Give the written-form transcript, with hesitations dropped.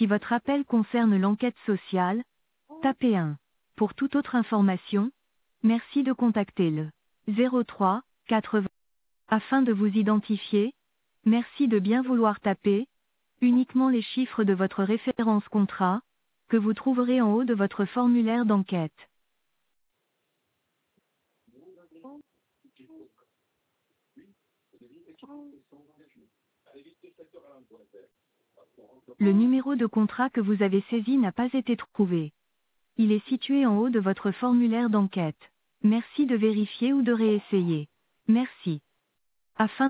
Si votre appel concerne l'enquête sociale, tapez 1. Pour toute autre information, merci de contacter le 03 80. Afin de vous identifier, merci de bien vouloir taper uniquement les chiffres de votre référence contrat, que vous trouverez en haut de votre formulaire d'enquête. Le numéro de contrat que vous avez saisi n'a pas été trouvé. Il est situé en haut de votre formulaire d'enquête. Merci de vérifier ou de réessayer. Merci. Afin